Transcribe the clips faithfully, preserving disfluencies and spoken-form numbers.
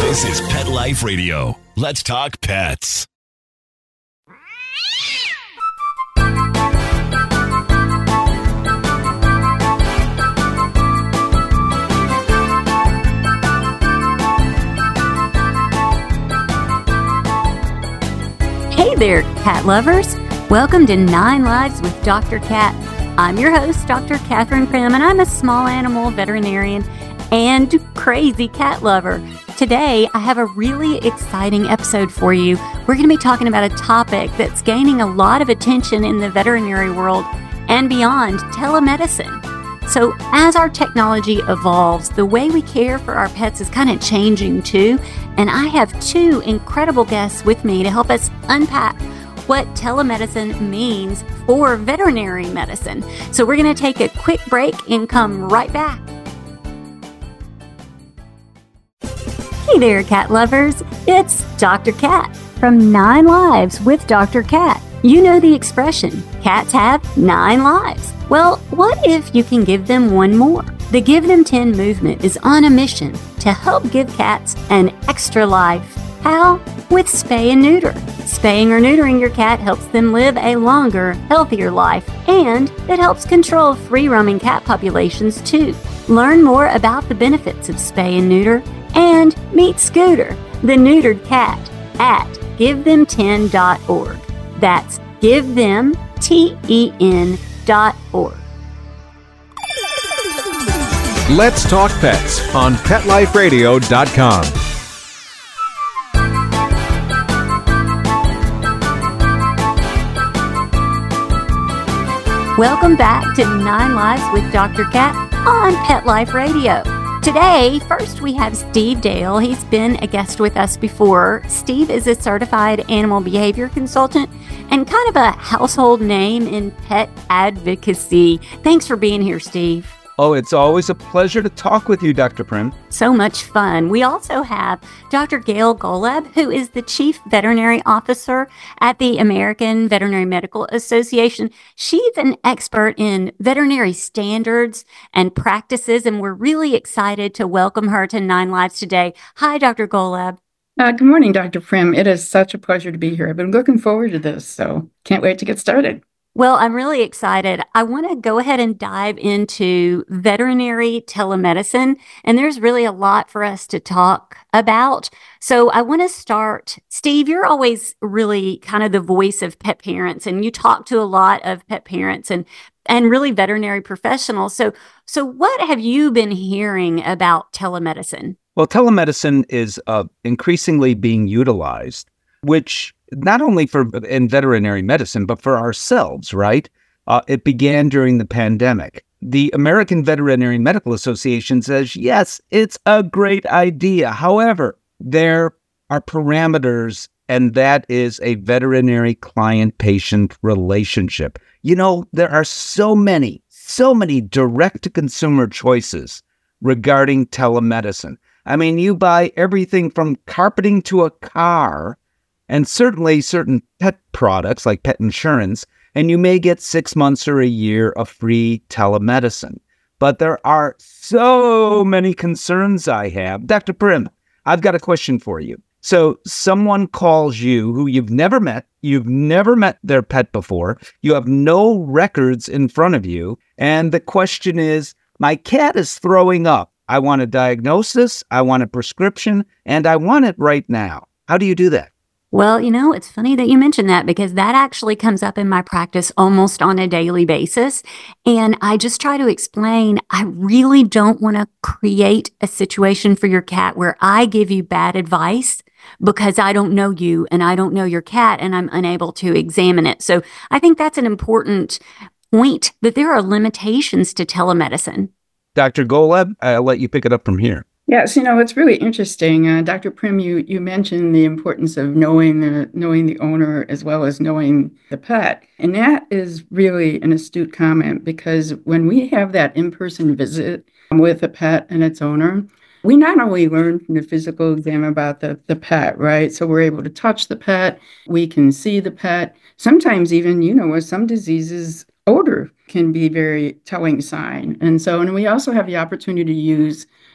This is Pet Life Radio. Let's talk pets. Hey there, cat lovers. Welcome to Nine Lives with Doctor Cat. I'm your host, Doctor Catherine Prim, and I'm a small animal veterinarian and crazy cat lover. Today, I have a really exciting episode for you. We're going to be talking about a topic that's gaining a lot of attention in the veterinary world and beyond, telemedicine. So as our technology evolves, the way we care for our pets is kind of changing too. And I have two incredible guests with me to help us unpack what telemedicine means for veterinary medicine. So we're going to take a quick break and come right back. Hey there, cat lovers. It's Doctor Cat from Nine Lives with Doctor Cat. You know the expression, cats have nine lives. Well, what if you can give them one more? The Give Them ten movement is on a mission to help give cats an extra life. How? With spay and neuter. Spaying or neutering your cat helps them live a longer, healthier life, and it helps control free-roaming cat populations too. Learn more about the benefits of spay and neuter and meet Scooter, the neutered cat, at give them ten dot org. That's give them ten dot org. Let's talk pets on pet life radio dot com. Welcome back to Nine Lives with Doctor Cat on Pet Life Radio. Today, first we have Steve Dale. He's been a guest with us before. Steve is a certified animal behavior consultant and kind of a household name in pet advocacy. Thanks for being here, Steve. Oh, it's always a pleasure to talk with you, Doctor Prim. So much fun. We also have Doctor Gail Golub, who is the Chief Veterinary Officer at the American Veterinary Medical Association. She's an expert in veterinary standards and practices, and we're really excited to welcome her to Nine Lives today. Hi, Doctor Golub. Uh, good morning, Doctor Prim. It is such a pleasure to be here. I've been looking forward to this, so can't wait to get started. Well, I'm really excited. I want to go ahead and dive into veterinary telemedicine, and there's really a lot for us to talk about. So I want to start, Steve, you're always really kind of the voice of pet parents, and you talk to a lot of pet parents and and really veterinary professionals. So, so what have you been hearing about telemedicine? Well, telemedicine is uh, increasingly being utilized, which not only for in veterinary medicine, but for ourselves, right? Uh, it began during the pandemic. The American Veterinary Medical Association says, yes, it's a great idea. However, there are parameters, and that is a veterinary client-patient relationship. You know, there are so many, so many direct-to-consumer choices regarding telemedicine. I mean, you buy everything from carpeting to a car, and certainly certain pet products like pet insurance, and you may get six months or a year of free telemedicine. But there are so many concerns I have. Doctor Prim, I've got a question for you. So someone calls you who you've never met, you've never met their pet before, you have no records in front of you, and the question is, my cat is throwing up. I want a diagnosis, I want a prescription, and I want it right now. How do you do that? Well, you know, it's funny that you mentioned that because that actually comes up in my practice almost on a daily basis. And I just try to explain, I really don't want to create a situation for your cat where I give you bad advice because I don't know you and I don't know your cat and I'm unable to examine it. So I think that's an important point, that there are limitations to telemedicine. Doctor Golub, I'll let you pick it up from here. Yes, you know, it's really interesting. Uh, Doctor Prim, you you mentioned the importance of knowing the knowing the owner as well as knowing the pet. And that is really an astute comment, because when we have that in-person visit with a pet and its owner, we not only learn from the physical exam about the, the pet, right? So we're able to touch the pet, we can see the pet. Sometimes even, you know, with some diseases, odor can be a very telling sign. And so, and we also have the opportunity to use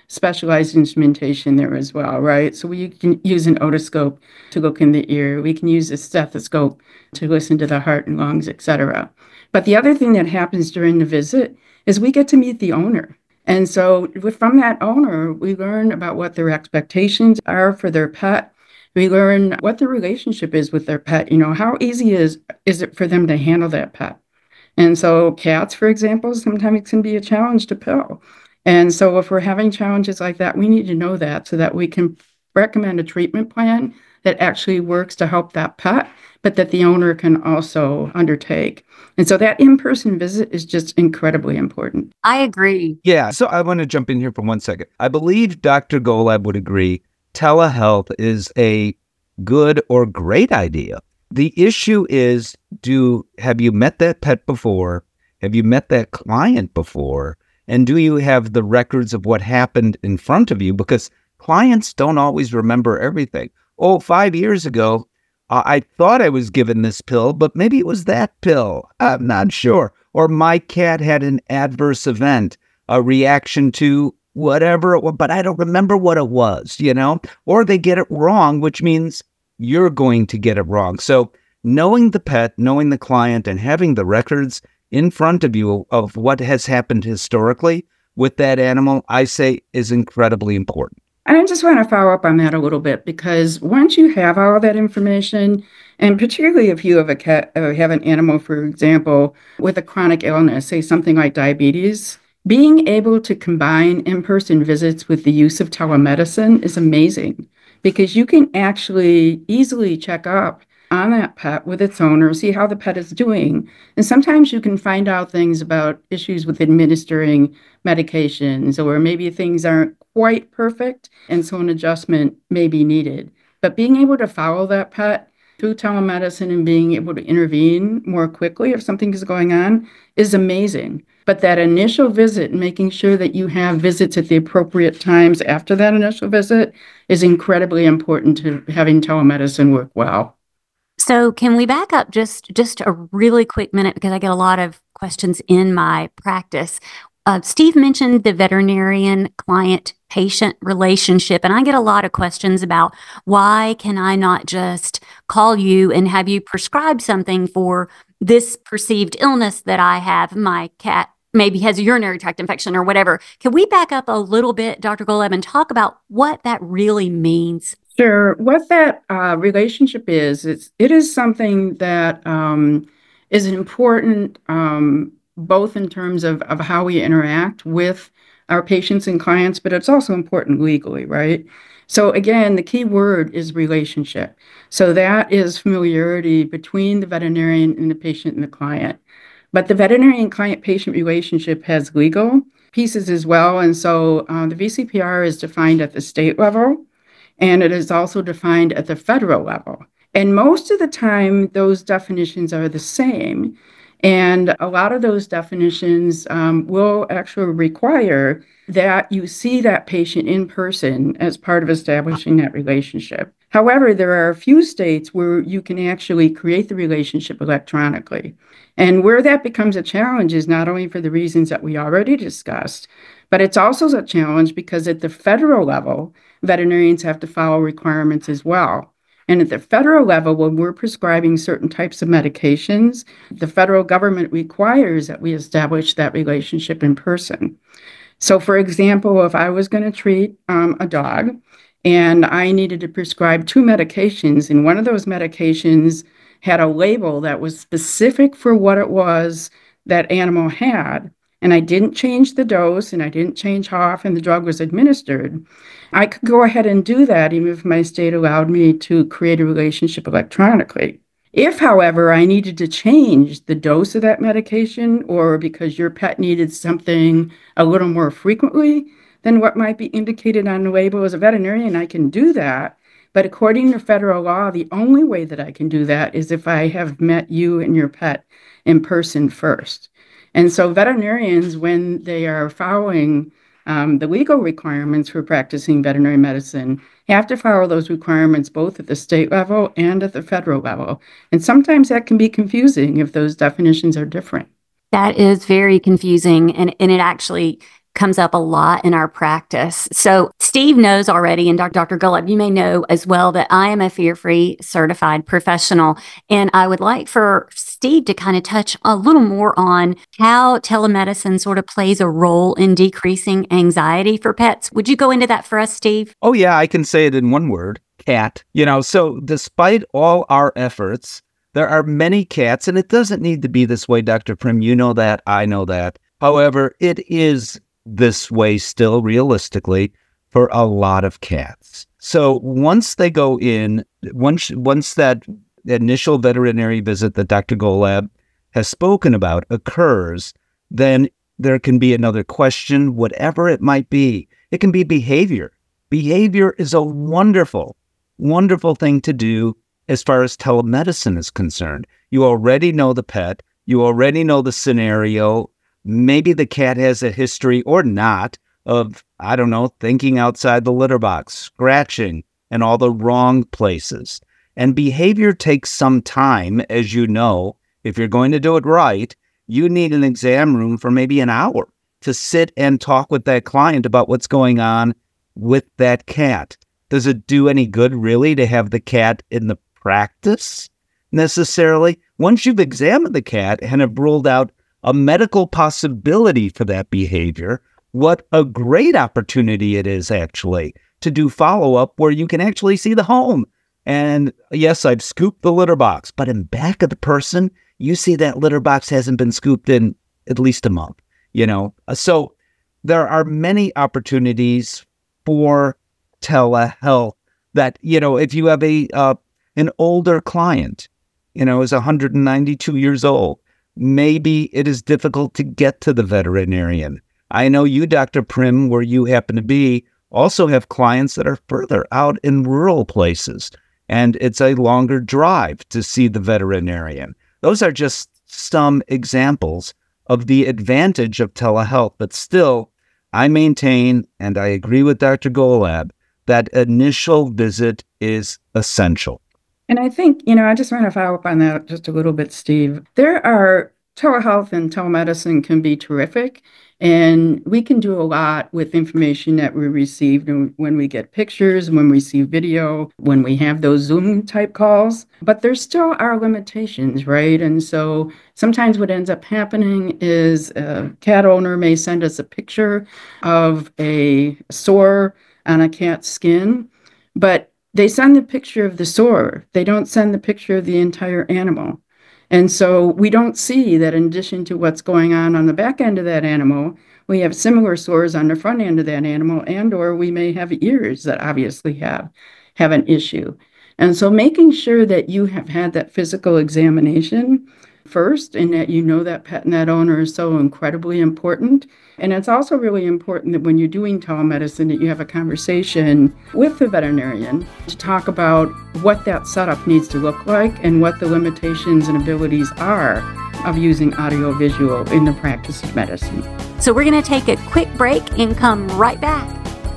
specialized instrumentation there as well, right? So we can use an otoscope to look in the ear. We can use a stethoscope to listen to the heart and lungs, et cetera. But the other thing that happens during the visit is we get to meet the owner. And so from that owner, we learn about what their expectations are for their pet. We learn what the relationship is with their pet. You know, how easy is, is it for them to handle that pet? And so cats, for example, sometimes it can be a challenge to pill. And so if we're having challenges like that, we need to know that so that we can recommend a treatment plan that actually works to help that pet, but that the owner can also undertake. And so that in-person visit is just incredibly important. I agree. Yeah. So I want to jump in here for one second. I believe Doctor Golub would agree telehealth is a good or great idea. The issue is, do have you met that pet before? Have you met that client before? And do you have the records of what happened in front of you? Because clients don't always remember everything. Oh, five years ago, uh, I thought I was given this pill, but maybe it was that pill. I'm not sure. Or my cat had an adverse event, a reaction to whatever it was, but I don't remember what it was, you know? Or they get it wrong, which means you're going to get it wrong. So knowing the pet, knowing the client, and having the records in front of you of what has happened historically with that animal, I say is incredibly important. And I just want to follow up on that a little bit, because once you have all that information, and particularly if you have a cat or have an animal, for example, with a chronic illness, say something like diabetes, being able to combine in-person visits with the use of telemedicine is amazing, because you can actually easily check up on that pet with its owner, see how the pet is doing. And sometimes you can find out things about issues with administering medications, or maybe things aren't quite perfect, and so an adjustment may be needed. But being able to follow that pet through telemedicine and being able to intervene more quickly if something is going on is amazing. But that initial visit, making sure that you have visits at the appropriate times after that initial visit, is incredibly important to having telemedicine work well. So can we back up just, just a really quick minute, because I get a lot of questions in my practice. Uh, Steve mentioned the veterinarian client-patient relationship, and I get a lot of questions about why can I not just call you and have you prescribe something for this perceived illness that I have? My cat maybe has a urinary tract infection or whatever. Can we back up a little bit, Doctor Golub, and talk about what that really means? Sure. What that uh, relationship is, it's, it is something that um, is important um, both in terms of, of how we interact with our patients and clients, but it's also important legally, right? So again, the key word is relationship. So that is familiarity between the veterinarian and the patient and the client. But the veterinarian client-patient relationship has legal pieces as well. And so uh, the V C P R is defined at the state level, and it is also defined at the federal level. And most of the time, those definitions are the same. And a lot of those definitions um, will actually require that you see that patient in person as part of establishing that relationship. However, there are a few states where you can actually create the relationship electronically. And where that becomes a challenge is not only for the reasons that we already discussed, but it's also a challenge because at the federal level, veterinarians have to follow requirements as well. And at the federal level, when we're prescribing certain types of medications, the federal government requires that we establish that relationship in person. So for example, if I was going to treat um, a dog and I needed to prescribe two medications, and one of those medications had a label that was specific for what it was that animal had, and I didn't change the dose and I didn't change how often the drug was administered, I could go ahead and do that even if my state allowed me to create a relationship electronically. If, however, I needed to change the dose of that medication, or because your pet needed something a little more frequently than what might be indicated on the label, as a veterinarian, I can do that. But according to federal law, the only way that I can do that is if I have met you and your pet in person first. And so veterinarians, when they are following um, the legal requirements for practicing veterinary medicine, have to follow those requirements both at the state level and at the federal level. And sometimes that can be confusing if those definitions are different. That is very confusing. And, and it actually comes up a lot in our practice. So Steve knows already, and Doctor Golub, you may know as well, that I am a fear-free certified professional. And I would like for Steve to kind of touch a little more on how telemedicine sort of plays a role in decreasing anxiety for pets. Would you go into that for us, Steve? Oh, yeah, I can say it in one word, cat. You know, so despite all our efforts, there are many cats, and it doesn't need to be this way, Doctor Prim. You know that, I know that. However, it is this way still realistically for a lot of cats. So once they go in, once once that initial veterinary visit that Doctor Golub has spoken about occurs, then there can be another question, whatever it might be. It can be behavior. Behavior is a wonderful, wonderful thing to do as far as telemedicine is concerned. You already know the pet. You already know the scenario. Maybe the cat has a history or not of, I don't know, thinking outside the litter box, scratching, and all the wrong places. And behavior takes some time, as you know. If you're going to do it right, you need an exam room for maybe an hour to sit and talk with that client about what's going on with that cat. Does it do any good, really, to have the cat in the practice necessarily? Once you've examined the cat and have ruled out a medical possibility for that behavior, what a great opportunity it is actually to do follow-up where you can actually see the home. And yes, I've scooped the litter box, but in back of the person, you see that litter box hasn't been scooped in at least a month, you know? So there are many opportunities for telehealth that, you know, if you have a uh, an older client, you know, is one hundred ninety-two years old, maybe it is difficult to get to the veterinarian. I know you, Doctor Prim, where you happen to be, also have clients that are further out in rural places, and it's a longer drive to see the veterinarian. Those are just some examples of the advantage of telehealth, but still, I maintain, and I agree with Doctor Golub, that initial visit is essential. And I think, you know, I just want to follow up on that just a little bit, Steve. There are telehealth and telemedicine can be terrific, and we can do a lot with information that we receive when we get pictures, when we see video, when we have those Zoom type calls. But there still are limitations, right? And so sometimes what ends up happening is a cat owner may send us a picture of a sore on a cat's skin, but they send the picture of the sore. They don't send the picture of the entire animal. And so we don't see that in addition to what's going on on the back end of that animal, we have similar sores on the front end of that animal, and or we may have ears that obviously have, have an issue. And so making sure that you have had that physical examination first, and that you know that pet and that owner is so incredibly important. And it's also really important that when you're doing telemedicine, that you have a conversation with the veterinarian to talk about what that setup needs to look like and what the limitations and abilities are of using audiovisual in the practice of medicine. So we're going to take a quick break and come right back.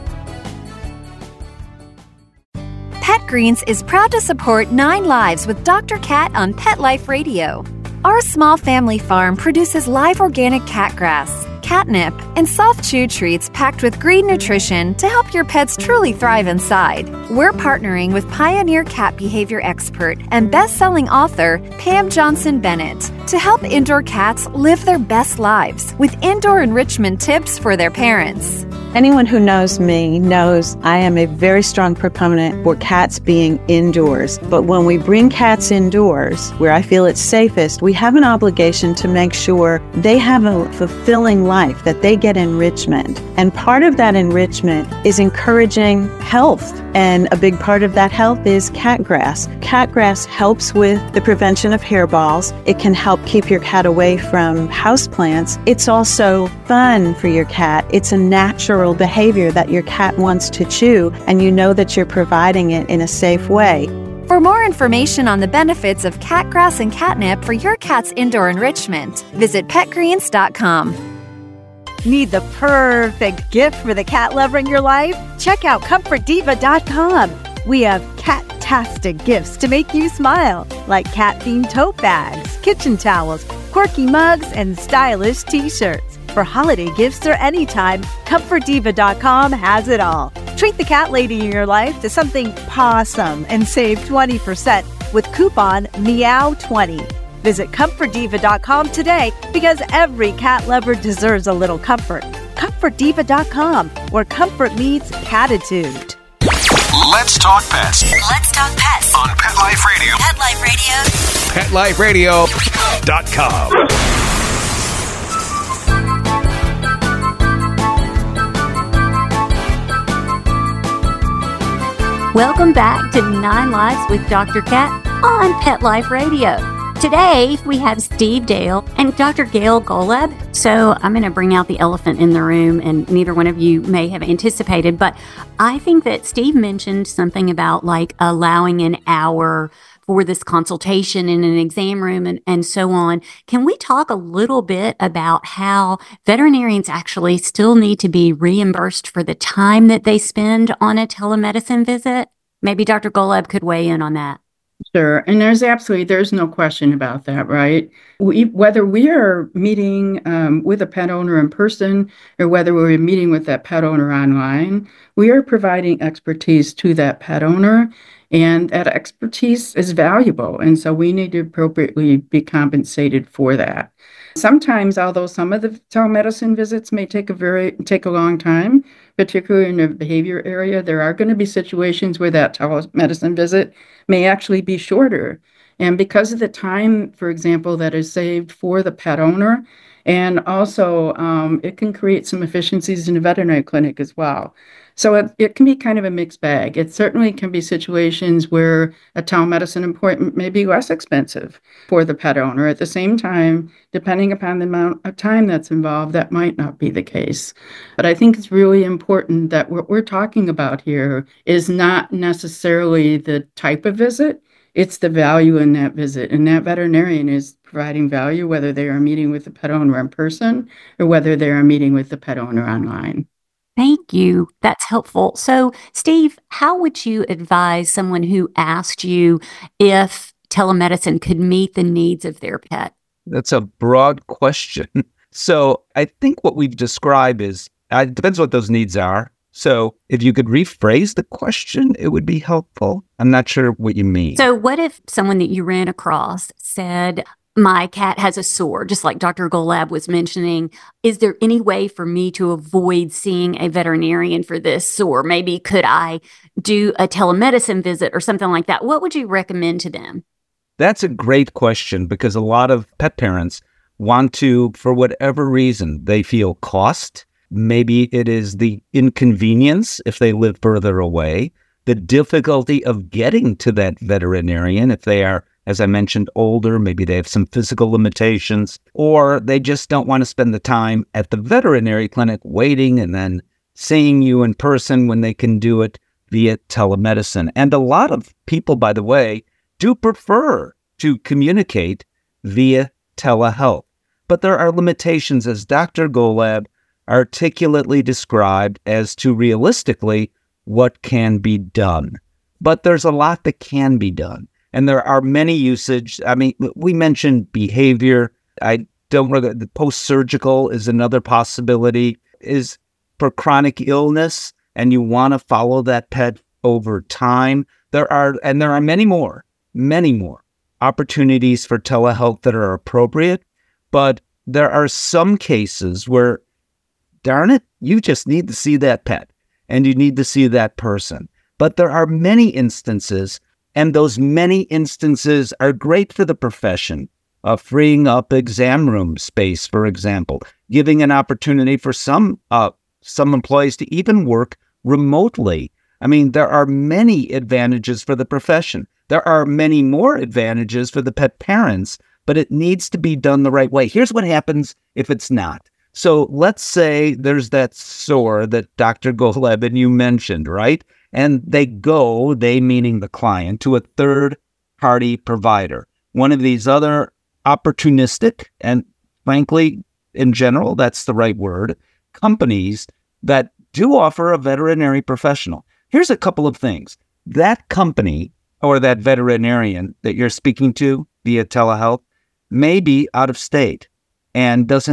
Pet Greens is proud to support Nine Lives with Doctor Cat on Pet Life Radio. Our small family farm produces live organic cat grass, catnip, and soft chew treats packed with green nutrition to help your pets truly thrive inside. We're partnering with pioneer cat behavior expert and best-selling author Pam Johnson Bennett to help indoor cats live their best lives with indoor enrichment tips for their parents. Anyone who knows me knows I am a very strong proponent for cats being indoors. But when we bring cats indoors, where I feel it's safest, we have an obligation to make sure they have a fulfilling life, that they get enrichment. And part of that enrichment is encouraging health. And a big part of that health is cat grass. Cat grass helps with the prevention of hairballs. It can help keep your cat away from houseplants. It's also fun for your cat. It's a natural behavior that your cat wants to chew, and you know that you're providing it in a safe way. For more information on the benefits of cat grass and catnip for your cat's indoor enrichment, visit pet greens dot com. Need the perfect gift for the cat lover in your life? Check out comfort diva dot com. We have cat-tastic gifts to make you smile, like cat-themed tote bags, kitchen towels, quirky mugs, and stylish t-shirts. For holiday gifts or anytime, Comfort Diva dot com has it all. Treat the cat lady in your life to something pawsome and save twenty percent with coupon meow twenty. Visit Comfort Diva dot com today because every cat lover deserves a little comfort. Comfort Diva dot com, where comfort meets catitude. Let's talk pets Let's talk pets on Pet Life Radio. Pet Life Radio. Pet Life Radio. Dot com. Welcome back to Nine Lives with Doctor Cat on Pet Life Radio. Today, we have Steve Dale and Doctor Gail Golub. So I'm going to bring out the elephant in the room, and neither one of you may have anticipated, but I think that Steve mentioned something about like allowing an hour for this consultation in an exam room and, and so on. Can we talk a little bit about how veterinarians actually still need to be reimbursed for the time that they spend on a telemedicine visit? Maybe Doctor Golub could weigh in on that. Sure. And there's absolutely, there's no question about that, right? We, whether we are meeting um, with a pet owner in person or whether we're meeting with that pet owner online, we are providing expertise to that pet owner. And that expertise is valuable. And so we need to appropriately be compensated for that. Sometimes, although some of the telemedicine visits may take a very take a long time, particularly in the behavior area, there are going to be situations where that telemedicine visit may actually be shorter. And because of the time, for example, that is saved for the pet owner, and also um, it can create some efficiencies in the veterinary clinic as well. So it, it can be kind of a mixed bag. It certainly can be situations where a telemedicine appointment may be less expensive for the pet owner. At the same time, depending upon the amount of time that's involved, that might not be the case. But I think it's really important that what we're talking about here is not necessarily the type of visit, it's the value in that visit. And that veterinarian is providing value, whether they are meeting with the pet owner in person or whether they are meeting with the pet owner online. Thank you. That's helpful. So, Steve, how would you advise someone who asked you if telemedicine could meet the needs of their pet? That's a broad question. So I think what we've described is, uh, it depends what those needs are. So if you could rephrase the question, it would be helpful. I'm not sure what you mean. So what if someone that you ran across said, my cat has a sore, just like Doctor Golub was mentioning. Is there any way for me to avoid seeing a veterinarian for this sore? Maybe could I do a telemedicine visit or something like that? What would you recommend to them? That's a great question because a lot of pet parents want to, for whatever reason, they feel cost. Maybe it is the inconvenience if they live further away, the difficulty of getting to that veterinarian if they are, as I mentioned, older, maybe they have some physical limitations, or they just don't want to spend the time at the veterinary clinic waiting and then seeing you in person when they can do it via telemedicine. And a lot of people, by the way, do prefer to communicate via telehealth. But there are limitations, as Doctor Golub articulately described, as to realistically what can be done. But there's a lot that can be done. And there are many usage. I mean, we mentioned behavior. I don't know that the post-surgical is another possibility, is for chronic illness, and you want to follow that pet over time. There are, and there are many more, many more opportunities for telehealth that are appropriate. But there are some cases where, darn it, you just need to see that pet and you need to see that person. But there are many instances, and those many instances are great for the profession, uh, freeing up exam room space, for example, giving an opportunity for some uh, some employees to even work remotely. I mean, there are many advantages for the profession. There are many more advantages for the pet parents, but it needs to be done the right way. Here's what happens if it's not. So let's say there's that sore that Doctor Golub and you mentioned, right? And they go, they meaning the client, to a third-party provider. One of these other opportunistic, and frankly, in general, that's the right word, companies that do offer a veterinary professional. Here's a couple of things. That company or that veterinarian that you're speaking to via telehealth may be out of state and doesn't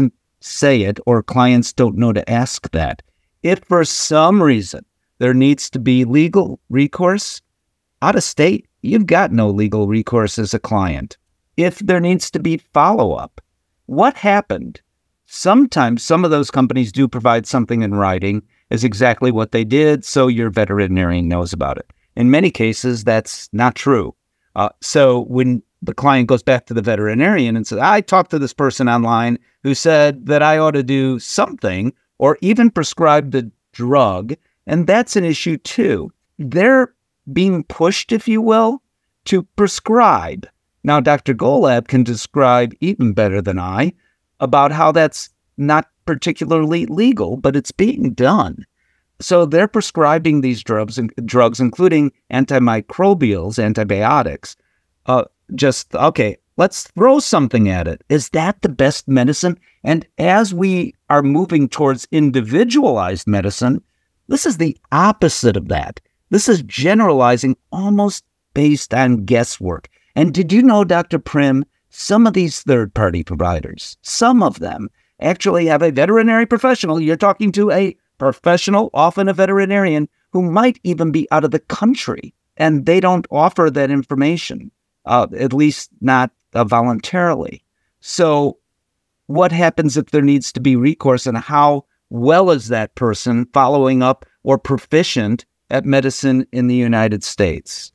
say it or clients don't know to ask that. If for some reason there needs to be legal recourse, out of state, you've got no legal recourse as a client. If there needs to be follow-up, what happened? Sometimes some of those companies do provide something in writing as exactly what they did, so your veterinarian knows about it. In many cases, that's not true. Uh, so when the client goes back to the veterinarian and says, I talked to this person online who said that I ought to do something or even prescribe the drug, and that's an issue too. They're being pushed, if you will, to prescribe. Now, Doctor Golab can describe even better than I about how that's not particularly legal, but it's being done. So they're prescribing these drugs, drugs including antimicrobials, antibiotics. Uh, just, okay, let's throw something at it. Is that the best medicine? And as we are moving towards individualized medicine, this is the opposite of that. This is generalizing almost based on guesswork. And did you know, Doctor Prim, some of these third-party providers, some of them actually have a veterinary professional. You're talking to a professional, often a veterinarian, who might even be out of the country, and they don't offer that information, uh, at least not uh, voluntarily. So what happens if there needs to be recourse, and how well is that person following up or proficient at medicine in the United States?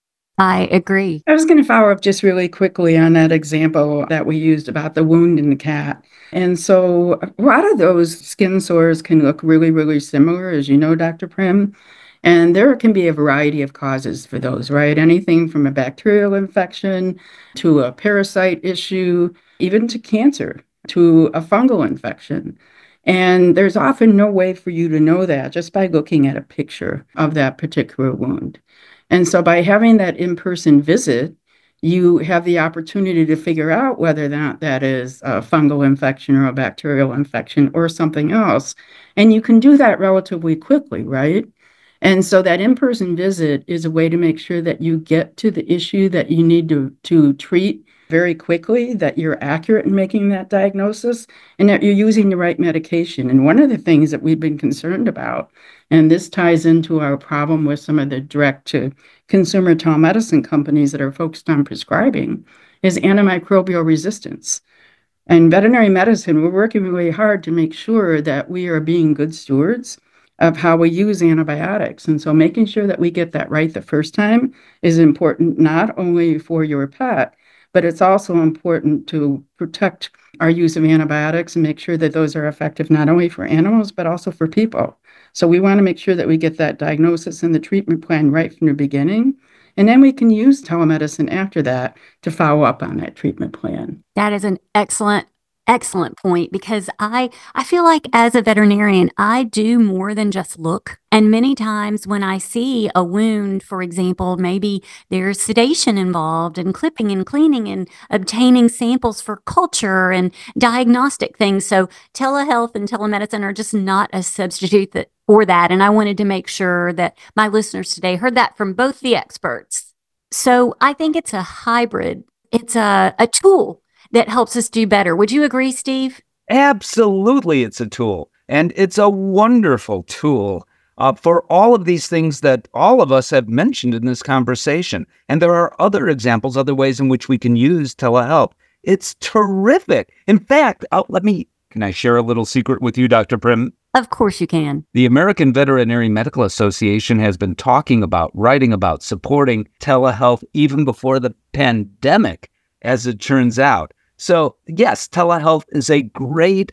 I agree. I was going to follow up just really quickly on that example that we used about the wound in the cat. And so a lot of those skin sores can look really, really similar, as you know, Doctor Prim. And there can be a variety of causes for those, right? Anything from a bacterial infection to a parasite issue, even to cancer, to a fungal infection. And there's often no way for you to know that just by looking at a picture of that particular wound. And so by having that in-person visit, you have the opportunity to figure out whether or not that is a fungal infection or a bacterial infection or something else. And you can do that relatively quickly, right? And so that in-person visit is a way to make sure that you get to the issue that you need to, to treat very quickly, that you're accurate in making that diagnosis, and that you're using the right medication. And one of the things that we've been concerned about, and this ties into our problem with some of the direct-to-consumer telemedicine companies that are focused on prescribing, is antimicrobial resistance. In veterinary medicine, we're working really hard to make sure that we are being good stewards of how we use antibiotics. And so making sure that we get that right the first time is important, not only for your pet, but it's also important to protect our use of antibiotics and make sure that those are effective not only for animals, but also for people. So we want to make sure that we get that diagnosis and the treatment plan right from the beginning. And then we can use telemedicine after that to follow up on that treatment plan. That is an excellent Excellent point, because I, I feel like as a veterinarian, I do more than just look. And many times when I see a wound, for example, maybe there's sedation involved and clipping and cleaning and obtaining samples for culture and diagnostic things. So telehealth and telemedicine are just not a substitute that, for that. And I wanted to make sure that my listeners today heard that from both the experts. So I think it's a hybrid. It's a, a tool that helps us do better. Would you agree, Steve? Absolutely, it's a tool. And it's a wonderful tool uh, for all of these things that all of us have mentioned in this conversation. And there are other examples, other ways in which we can use telehealth. It's terrific. In fact, uh, let me, can I share a little secret with you, Doctor Prim? Of course you can. The American Veterinary Medical Association has been talking about, writing about, supporting telehealth even before the pandemic, as it turns out. So yes, telehealth is a great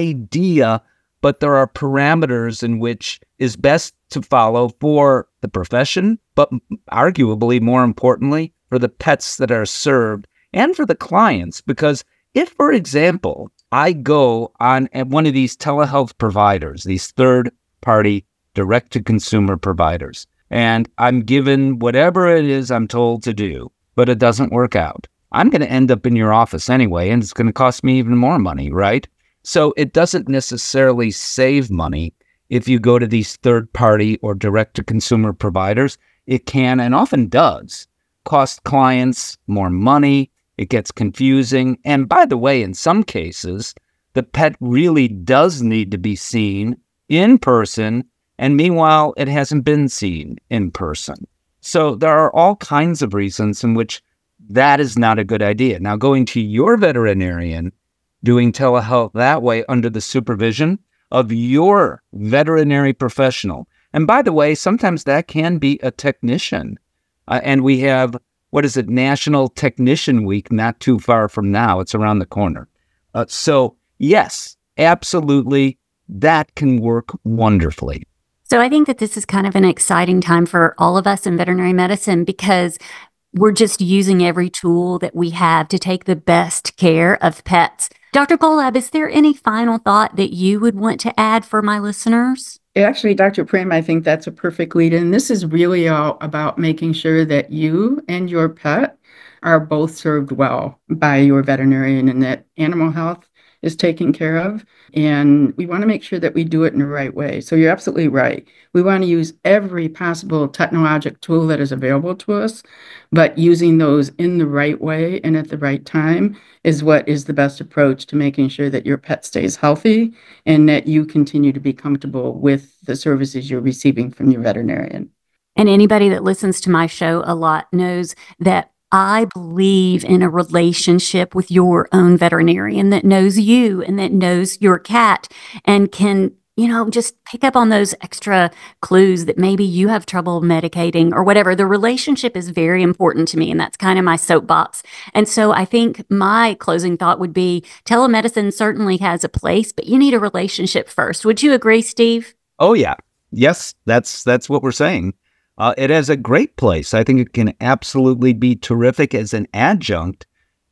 idea, but there are parameters in which is best to follow for the profession, but arguably more importantly, for the pets that are served and for the clients. Because if, for example, I go on one of these telehealth providers, these third-party direct-to-consumer providers, and I'm given whatever it is I'm told to do, but it doesn't work out, I'm going to end up in your office anyway, and it's going to cost me even more money, right? So it doesn't necessarily save money if you go to these third-party or direct-to-consumer providers. It can, and often does, cost clients more money. It gets confusing. And by the way, in some cases, the pet really does need to be seen in person, and meanwhile, it hasn't been seen in person. So there are all kinds of reasons in which that is not a good idea. Now, going to your veterinarian, doing telehealth that way under the supervision of your veterinary professional. And by the way, sometimes that can be a technician. Uh, and we have, what is it, National Technician Week, not too far from now. It's around the corner. Uh, so yes, absolutely, that can work wonderfully. So I think that this is kind of an exciting time for all of us in veterinary medicine because we're just using every tool that we have to take the best care of pets. Doctor Golub, is there any final thought that you would want to add for my listeners? Actually, Doctor Prim, I think that's a perfect lead in. This is really all about making sure that you and your pet are both served well by your veterinarian and that animal health is taken care of. And we want to make sure that we do it in the right way. So you're absolutely right. We want to use every possible technologic tool that is available to us, but using those in the right way and at the right time is what is the best approach to making sure that your pet stays healthy and that you continue to be comfortable with the services you're receiving from your veterinarian. And anybody that listens to my show a lot knows that I believe in a relationship with your own veterinarian that knows you and that knows your cat and can, you know, just pick up on those extra clues that maybe you have trouble medicating or whatever. The relationship is very important to me, and that's kind of my soapbox. And so I think my closing thought would be telemedicine certainly has a place, but you need a relationship first. Would you agree, Steve? Oh, yeah. Yes, that's that's what we're saying. Uh, it has a great place. I think it can absolutely be terrific as an adjunct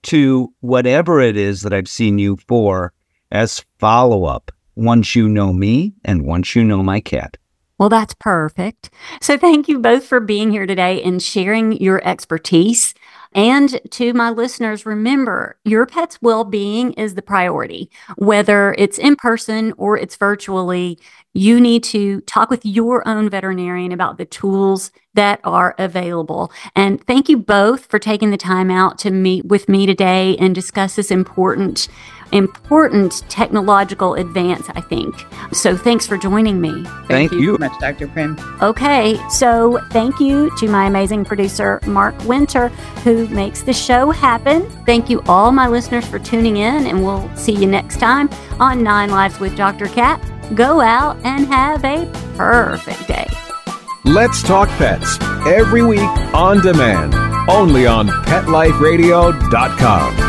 to whatever it is that I've seen you for as follow-up once you know me and once you know my cat. Well, that's perfect. So thank you both for being here today and sharing your expertise. And to my listeners, remember, your pet's well-being is the priority. Whether it's in person or it's virtually, you need to talk with your own veterinarian about the tools that are available. And thank you both for taking the time out to meet with me today and discuss this important, important technological advance, I think. So thanks for joining me. Thank, Thank you you so much, Doctor Prim. Okay, so thank you to my amazing producer, Mark Winter, who makes the show happen. Thank you all my listeners for tuning in, and we'll see you next time on Nine Lives with Doctor Cat. Go out and have a perfect day. Let's Talk Pets, every week on demand, only on pet life radio dot com.